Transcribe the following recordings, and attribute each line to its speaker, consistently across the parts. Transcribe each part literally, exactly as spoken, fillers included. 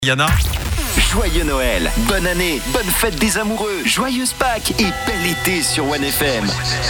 Speaker 1: Yana.
Speaker 2: Joyeux Noël, bonne année, bonne fête des amoureux, joyeuse Pâques et bel été sur One F M.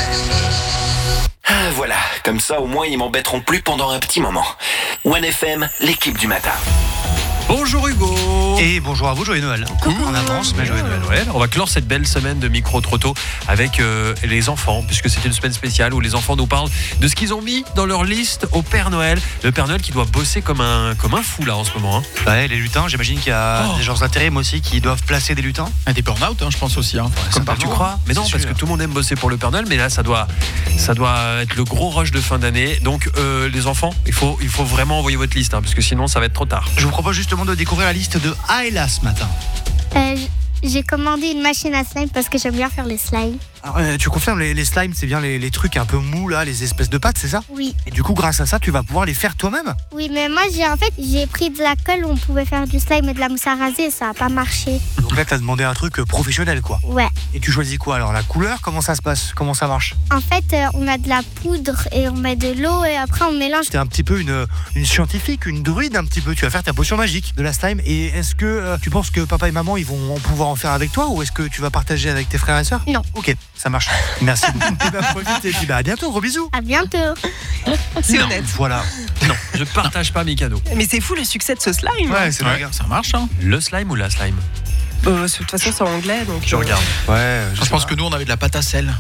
Speaker 2: Ah, voilà, comme ça au moins ils m'embêteront plus pendant un petit moment. One F M, l'équipe du matin.
Speaker 1: Bonjour Hugo.
Speaker 3: Et bonjour à vous, joyeux Noël. Coucou. En avance, mais joyeux Noël.
Speaker 1: Noël. On va clore cette belle semaine de Micro Trotto avec euh, les enfants, puisque c'est une semaine spéciale où les enfants nous parlent de ce qu'ils ont mis dans leur liste au Père Noël. Le Père Noël qui doit bosser comme un, comme un fou là en ce moment. Hein.
Speaker 3: Ouais, les lutins, j'imagine qu'il y a
Speaker 1: Oh.
Speaker 3: des gens d'intérim aussi qui doivent placer des lutins.
Speaker 4: Ah, des burn-out, hein, je pense aussi. Hein.
Speaker 3: Comme
Speaker 1: Ah, tu crois? Mais non,
Speaker 3: C'est
Speaker 1: parce
Speaker 3: sûr.
Speaker 1: que tout le monde aime bosser pour le Père Noël, mais là ça doit, ça doit être le gros rush de fin d'année. Donc euh, les enfants, il faut, il faut vraiment envoyer votre liste, hein, parce que sinon ça va être trop tard.
Speaker 3: Je vous propose justement de découvrir la liste de Ayla ce matin.
Speaker 5: Euh, j- j'ai commandé une machine à slime parce que j'aime bien faire le slime.
Speaker 3: Alors, euh, tu confirmes, les, les slimes, c'est bien les, les trucs un peu mous là, les espèces de pâtes, c'est ça?
Speaker 5: Oui,
Speaker 3: Et du coup, grâce à ça, tu vas pouvoir les faire toi-même.
Speaker 5: oui, mais moi j'ai en fait j'ai pris de la colle où on pouvait faire du slime et de la mousse à raser et ça a pas marché.
Speaker 3: Donc là, t'as demandé un truc euh, professionnel, quoi.
Speaker 5: Ouais.
Speaker 3: Et tu choisis quoi alors? La couleur? Comment ça se passe? Comment ça marche?
Speaker 5: En fait, euh, on a de la poudre et on met de l'eau et après on mélange.
Speaker 3: T'es un petit peu une, une scientifique, une druide un petit peu. Tu vas faire ta potion magique de la slime. Et est-ce que euh, tu penses que papa et maman ils vont pouvoir en faire avec toi ou est-ce que tu vas partager avec tes frères et sœurs?
Speaker 5: Non.
Speaker 3: Ok, ça marche. Merci beaucoup. Et bah, profite et puis bah, à bientôt. Gros bisous.
Speaker 5: À bientôt.
Speaker 6: C'est
Speaker 1: Non.
Speaker 6: honnête.
Speaker 3: Voilà.
Speaker 1: Non, je partage pas mes cadeaux.
Speaker 6: Mais c'est fou le succès de ce slime.
Speaker 3: Ouais, c'est
Speaker 4: Ouais,
Speaker 3: dingue.
Speaker 4: ça marche. Hein.
Speaker 1: Le slime ou la slime?
Speaker 6: Euh, de toute façon, c'est en anglais. Donc,
Speaker 1: Je
Speaker 6: euh,
Speaker 1: regarde.
Speaker 3: Ouais,
Speaker 4: Je pense que nous, on avait de la pâte à sel.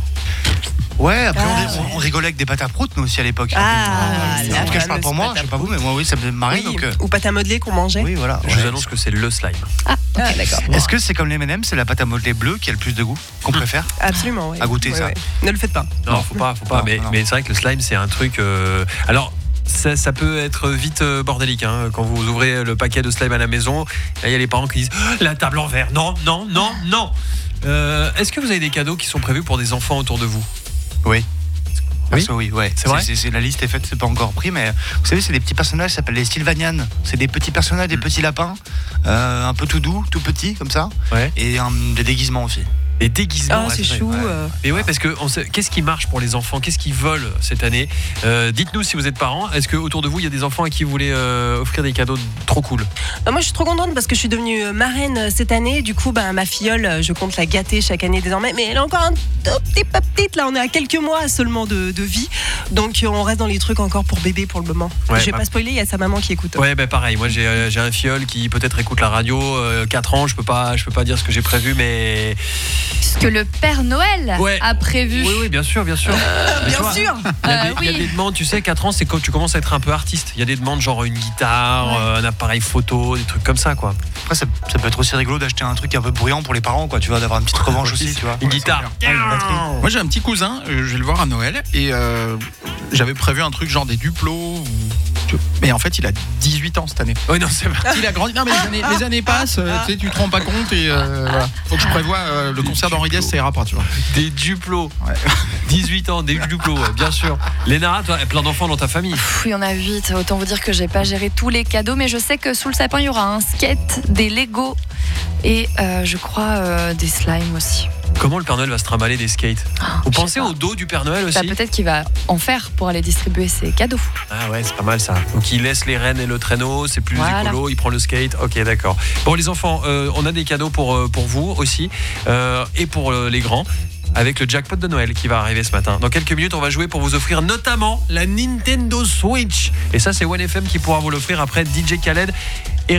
Speaker 3: Ouais, après
Speaker 6: Ah,
Speaker 3: on,
Speaker 6: ouais.
Speaker 3: on rigolait avec des pâtes à prout nous aussi à l'époque.
Speaker 6: Ah,
Speaker 3: en
Speaker 6: la
Speaker 3: tout cas, je parle
Speaker 6: fameuse
Speaker 3: pour moi,
Speaker 6: pâte à
Speaker 3: je sais pas vous, mais moi oui, ça me marrait
Speaker 6: oui,
Speaker 3: donc. euh,
Speaker 6: Ou pâte à modeler qu'on mangeait.
Speaker 3: Oui, voilà.
Speaker 1: Je
Speaker 3: Ouais.
Speaker 1: vous annonce que c'est le slime.
Speaker 6: Ah, d'accord.
Speaker 3: Est-ce que c'est comme les M and M, c'est la pâte à modeler bleue qui a le plus de goût qu'on préfère?
Speaker 6: Absolument, ouais.
Speaker 3: À goûter,
Speaker 6: Ouais,
Speaker 3: ça.
Speaker 6: ouais. Ne le faites pas.
Speaker 1: Non, faut pas, faut pas.
Speaker 3: Non,
Speaker 1: mais
Speaker 3: non.
Speaker 1: mais c'est vrai que le slime, c'est un truc. euh, Alors. Ça, ça peut être vite euh, bordélique hein. Quand vous ouvrez le paquet de slime à la maison, là il y a les parents qui disent oh, la table en verre, non, non, non, non. Euh, Est-ce que vous avez des cadeaux qui sont prévus pour des enfants autour de vous?
Speaker 3: Oui.
Speaker 1: Oui.
Speaker 3: Perso, oui, ouais.
Speaker 1: C'est vrai
Speaker 3: c'est, c'est- la liste est faite, c'est pas encore pris, mais vous savez, c'est des petits personnages, ça s'appelle les Sylvanian. C'est des petits personnages, des petits lapins, euh, un peu tout doux, tout petits, comme ça,
Speaker 1: Ouais.
Speaker 3: et un- des déguisements aussi.
Speaker 1: Les déguisements.
Speaker 6: Ah,
Speaker 1: ouais,
Speaker 6: c'est
Speaker 1: vrai.
Speaker 6: chou.
Speaker 3: ouais.
Speaker 6: euh.
Speaker 1: Et ouais, parce que on sait- qu'est-ce qui marche pour les enfants? Qu'est-ce qu'ils veulent cette année? Euh, Dites-nous si vous êtes parents. Est-ce que autour de vous il y a des enfants à qui vous voulez euh, offrir des cadeaux trop cool?
Speaker 6: Bah, moi, je suis trop contente parce que je suis devenue euh, marraine euh, cette année. Du coup, bah, ma filleule, euh, je compte la gâter chaque année désormais. Mais elle est encore un tout petit peu petite. Là, on est à quelques mois seulement de, de vie. Donc, euh, on reste dans les trucs encore pour bébé pour le moment.
Speaker 1: Ouais,
Speaker 6: je vais
Speaker 1: bah-
Speaker 6: pas spoiler, il y a sa maman qui écoute.
Speaker 1: Ouais, bah pareil. Moi, j'ai euh, j'ai un filleul qui peut-être écoute la radio. euh, quatre ans, je peux pas, je peux pas dire ce que j'ai prévu, mais
Speaker 7: Ce que le Père Noël
Speaker 1: Ouais.
Speaker 7: a prévu.
Speaker 1: oui, oui, bien sûr, bien sûr. Mais tu
Speaker 6: Bien
Speaker 1: vois,
Speaker 6: sûr.
Speaker 1: Il y, a
Speaker 7: Euh,
Speaker 1: des, il y a
Speaker 7: oui.
Speaker 1: des demandes, tu sais, quatre ans, c'est quand tu commences à être un peu artiste. Il y a des demandes genre une guitare, euh, un appareil photo, des trucs comme ça, quoi.
Speaker 3: Après, ça, ça peut être aussi rigolo d'acheter un truc un peu bruyant pour les parents, quoi, tu vois, d'avoir une petite revanche aussi, tu vois.
Speaker 1: Une guitare.
Speaker 3: Ah, une batterie.
Speaker 4: Moi, j'ai un petit cousin, euh, je vais le voir à Noël, et euh, j'avais prévu un truc genre des duplos. Ou... Mais en fait, il a dix-huit ans cette année.
Speaker 1: Oui, non, c'est vrai.
Speaker 4: Il a grandi. Non, mais les années, les années passent, euh, tu sais, tu te rends pas compte, et euh, voilà. Faut que je prévoie euh, le concert d'Henri Dess, ça ira pas, tu vois.
Speaker 1: Des duplos.
Speaker 4: Ouais.
Speaker 1: dix-huit ans, des duplos, ouais, bien sûr. Léna, toi, plein d'enfants dans ta famille.
Speaker 7: Pff, il y en a huit. Autant vous dire que j'ai pas géré tous les cadeaux, mais je sais que sous le sapin il y aura un skate, des Lego et euh, je crois euh, des slimes aussi.
Speaker 1: Comment le Père Noël va se trimballer des skates? Vous
Speaker 7: je sais
Speaker 1: pensez
Speaker 7: pas.
Speaker 1: au dos du Père Noël aussi?
Speaker 7: Bah, peut-être qu'il va en faire pour aller distribuer ses cadeaux.
Speaker 1: Ah ouais, c'est pas mal ça. Donc il laisse les rênes et le traîneau, c'est plus
Speaker 7: Voilà.
Speaker 1: écolo, il prend le skate. Ok, d'accord. Bon les enfants, euh, on a des cadeaux pour, euh, pour vous aussi euh, et pour euh, les grands. Avec le jackpot de Noël qui va arriver ce matin. Dans quelques minutes, on va jouer pour vous offrir notamment la Nintendo Switch. Et ça, c'est One F M qui pourra vous l'offrir après D J Khaled. Et